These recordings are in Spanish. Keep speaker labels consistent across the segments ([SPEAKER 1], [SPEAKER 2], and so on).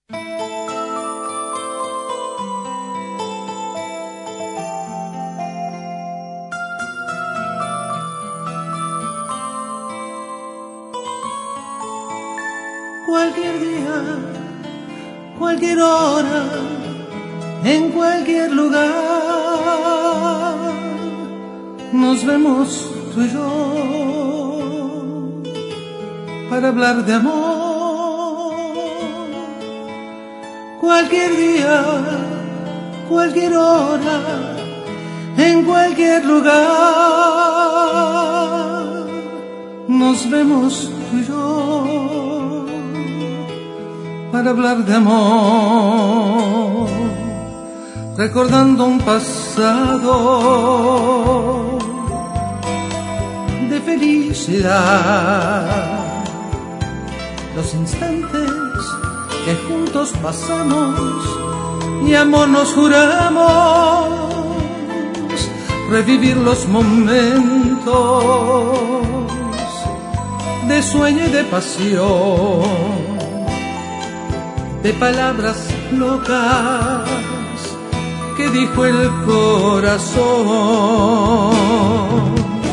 [SPEAKER 1] Cualquier día, cualquier hora, en cualquier lugar, nos vemos tú y yo para hablar de amor. Cualquier día, cualquier hora, en cualquier lugar, nos vemos tú y yo para hablar de amor, recordando un pasado de felicidad, los instantes que juntos pasamos y amor nos juramos, revivir los momentos de sueño y de pasión, de palabras locas que dijo el corazón.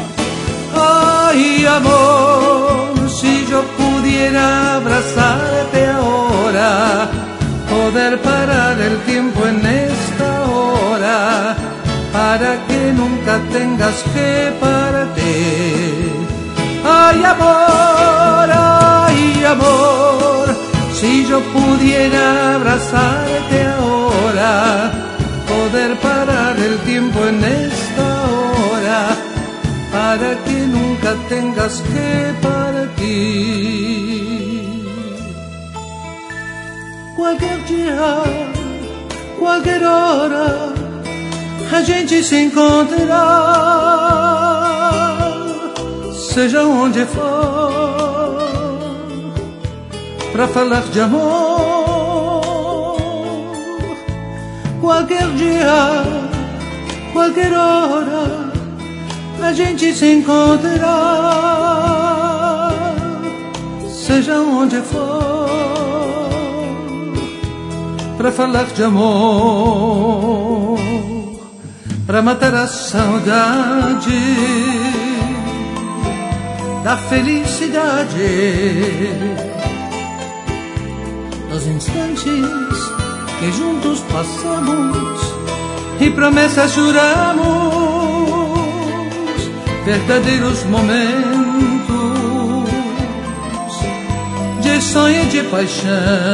[SPEAKER 1] Ay, amor, si yo pudiera abrazarte ahora, poder parar el tiempo en esta hora, para que nunca tengas que partir. Ay, amor, si yo pudiera abrazarte ahora, poder parar el tiempo en esta hora, para que nunca tengas que partir. Cualquier día, qualquer hora, a gente se encontrará, seja onde for, pra falar de amor. Qualquer dia, qualquer hora, a gente se encontrará, seja onde for, pra falar de amor, pra matar a saudade da felicidade, dos instantes que juntos passamos e promessas juramos, verdadeiros momentos de sonho e de paixão,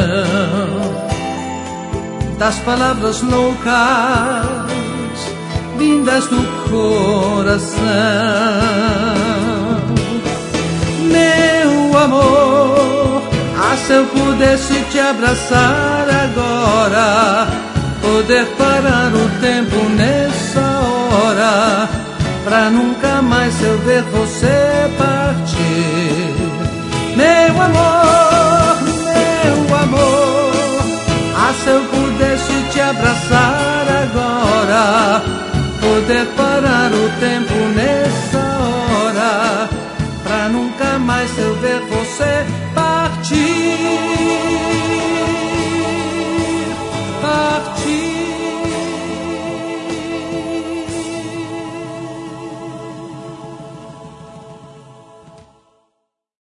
[SPEAKER 1] das palavras loucas vindas do coração. Meu amor, se eu pudesse te abraçar agora, poder parar o tempo nessa hora, pra nunca mais eu ver você partir. Meu amor, se eu pudesse te abraçar agora, poder parar o tempo nessa hora, pra nunca mais eu ver você